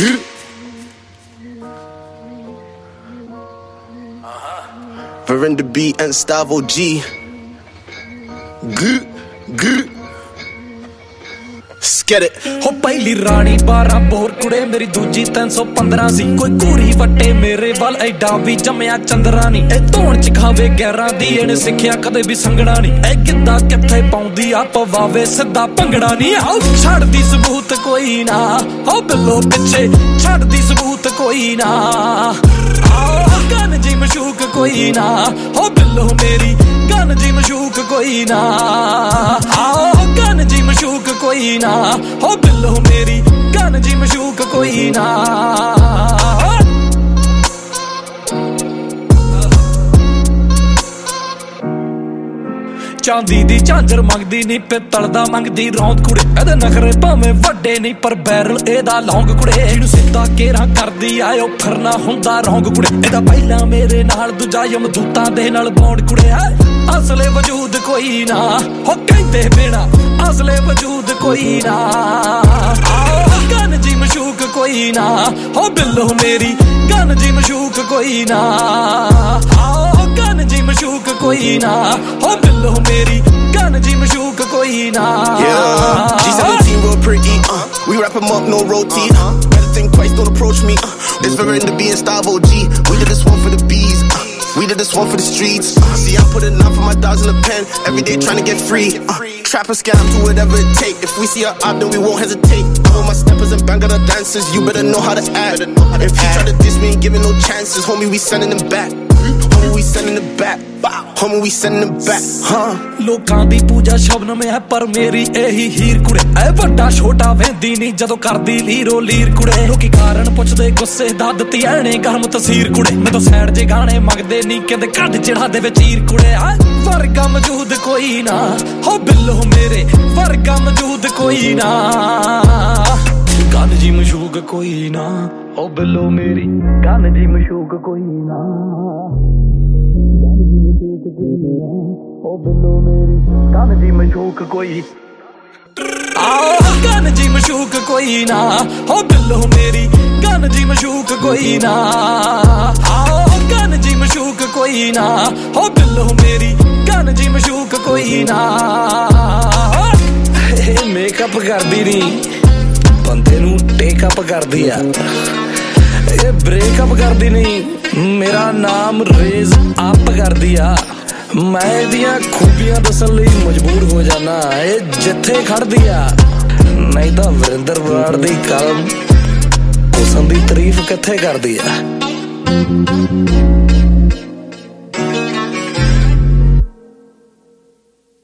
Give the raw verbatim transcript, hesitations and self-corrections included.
Verinda B and Stavo G. Good, good. Get it. हो पहली रानी बारह बोर कुड़े मेरी दूजी तीन सौ पंद्रह सी कोई कूरी वटे मेरे वाल एडा भी जमया चंद्रा नी ए धोन च खावे ग्यारह दी इहने सिखिया कदे भी संगड़ा नी ए किद्दा किथे पाउंदी आ पवावे सिद्धा भंगड़ा नी आओ छड़दी सबूत कोई ना हो बिल्लो पिछे छड़दी सबूत कोई ना आओ गन जी मशूक कोई ना हो बिल्लो मेरी गन जी मशूक कोई ना आओ गन जी मशूक कोई ना हो बिल्लो मेरी गन जी मशूक कोई ना चांदी दी झांजर मंगदी नी पित्तल दा मंगदी रौंद कुड़े एदे नखरे भावें वड्डे नी पर बैरल एदा लौंग कुड़े जिहनू सिद्धा केरा करदी आयो फिरना हुंदा रौंग कुड़े एदा पहिला मेरे नाल दूजा यमदूतां दे नाल बौंड कुड़े असले वजूद कोई ना हो कहंदे बिना असले वजूद कोई ना आओ गन जी मशूक कोई ना हो बिल्लो मेरी गन जी मशूक कोई ना आओ गन जी मशूक कोई ना हो बिल्लो मेरी गन जी मशूक कोई ना Yeah, G seventeen real pretty, uh we wrap him up, no roti, uh Better think twice, don't approach me, uh It's Verinda B and Stavo G. We did this one for the bees, uh we did this one for the streets, uh See, I put enough for my dogs in the pen every day trying to get free, uh Trap and scam, do whatever it take. If we see her up, then we won't hesitate. I want my steppers and bang on the dancers. You better know how to act. If you try to diss, we ain't giving no chances. Homie, we sending them back. Homie, we sending them back. Homie, we sending them back. Huh? ਲੋਕਾਂ ਦੀ ਪੂਜਾ ਸ਼ਬਨਮ ਹੈ ਪਰ ਮੇਰੀ ਇਹੀ ਹੀਰ ਕੁੜੇ ਐ ਵੱਡਾ ਛੋਟਾ ਵਹਿੰਦੀ ਨਹੀਂ ਜਦੋਂ ਕਰਦੀ ਲੀਰੋ ਲੀਰ ਕੁੜੇ ਲੋਕੀ ਕਾਰਨ ਪੁੱਛਦੇ ਗੁੱਸੇ ਦਾ ਦਿੱਤੀ ਐਣੇ ਗਰਮ ਤਸਵੀਰ ਕੁੜੇ ਮੈਂ ਤਾਂ ਸਾਈਡ ਜੇ ਗਾਣੇ ਮੰਗਦੇ ਨਹੀਂ ਕਹਿੰਦੇ ਕੱਢ ਚੜਾ ਦੇ ਵਿੱਚ ਹੀਰ ਕੁੜੇ ਆ ਵਰਗਾ ਮੌਜੂਦ ਕੋਈ ਨਾ ਹੋ ਬਿੱਲੋ ਮੇਰੇ ਵਰਗਾ ਮੌਜੂਦ ਕੋਈ ਨਾ ਗਨ ਜੀ ਮਸ਼ੂਕ ਕੋਈ ਨਾ ਹੋ ਬਿੱਲੋ ਮੇਰੀ ਗਨ ਜੀ ਮਸ਼ੂਕ ਕੋਈ ਨਾ ओ बिल्लो मेरी गन जी मशूक कोई आओ गन जी मशूक कोई ना हो बिल्लो मेरी गन जी मशूक कोई ना आओ गन जी मशूक कोई ना हो बिल्लो मेरी गन जी मशूक कोई ना मेकअप करदी नहीं बंदे नू टेकअप करदी आ ये ब्रेकअप करदी नहीं मेरा नाम रेज अप करदी आ मैं इहदियां खूबियां दसन लई मजबूर हो जाना ए जिथे खड़दी आ नहीं तां वरिंदर बराड़ दी कलम हुसन दी तारीफ किथे करदी आ।